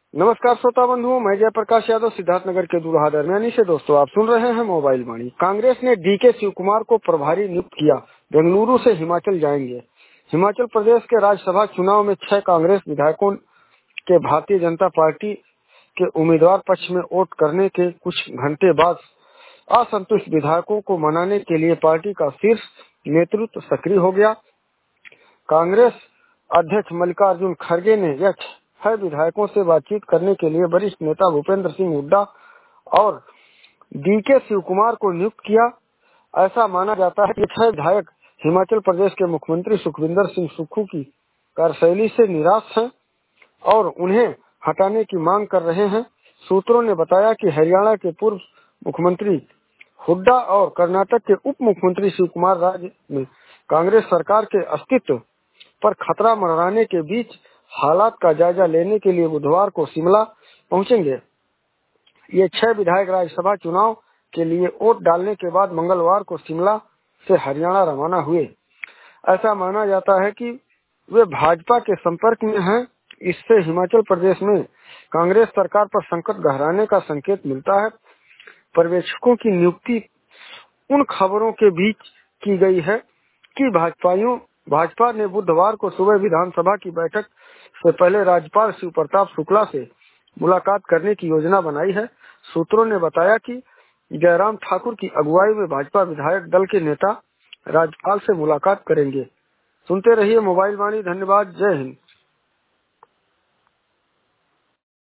नमस्कार श्रोता बंधुओं, मैं जयप्रकाश यादव सिद्धार्थनगर के दूल्हा दरमियानी से। दोस्तों, आप सुन रहे हैं मोबाइल वाणी। कांग्रेस ने डीके शिव कुमार को प्रभारी नियुक्त किया, बेंगलुरु से हिमाचल जाएंगे। हिमाचल प्रदेश के राज्यसभा चुनाव में 6 कांग्रेस विधायकों के भारतीय जनता पार्टी के उम्मीदवार पक्ष में वोट करने के कुछ घंटे बाद असंतुष्ट विधायकों को मनाने के लिए पार्टी का शीर्ष नेतृत्व सक्रिय हो गया। कांग्रेस अध्यक्ष मल्लिकार्जुन खड़गे ने यह 6 विधायकों से बातचीत करने के लिए वरिष्ठ नेता भूपेंद्र सिंह हुड्डा और डीके शिव कुमार को नियुक्त किया। ऐसा माना जाता है कि 6 विधायक हिमाचल प्रदेश के मुख्यमंत्री सुखविंदर सिंह सुक्खू की कार्यशैली से निराश हैं और उन्हें हटाने की मांग कर रहे हैं। सूत्रों ने बताया कि हरियाणा के पूर्व मुख्यमंत्री हुड्डा और कर्नाटक के उप मुख्यमंत्री शिव कुमार राज्य में कांग्रेस सरकार के अस्तित्व पर खतरा मंडराने के बीच हालात का जायजा लेने के लिए बुधवार को शिमला पहुंचेंगे। ये 6 विधायक राज्यसभा चुनाव के लिए वोट डालने के बाद मंगलवार को शिमला से हरियाणा रवाना हुए। ऐसा माना जाता है कि वे भाजपा के संपर्क में हैं। इससे हिमाचल प्रदेश में कांग्रेस सरकार पर संकट गहराने का संकेत मिलता है। पर्यवेक्षकों की नियुक्ति उन खबरों के बीच की गई है कि भाजपा ने बुधवार को सुबह विधानसभा की बैठक से पहले राज्यपाल शिव प्रताप शुक्ला से मुलाकात करने की योजना बनाई है। सूत्रों ने बताया कि जयराम ठाकुर की अगुवाई में भाजपा विधायक दल के नेता राज्यपाल से मुलाकात करेंगे। सुनते रहिए मोबाइल वाणी। धन्यवाद। जय हिंद।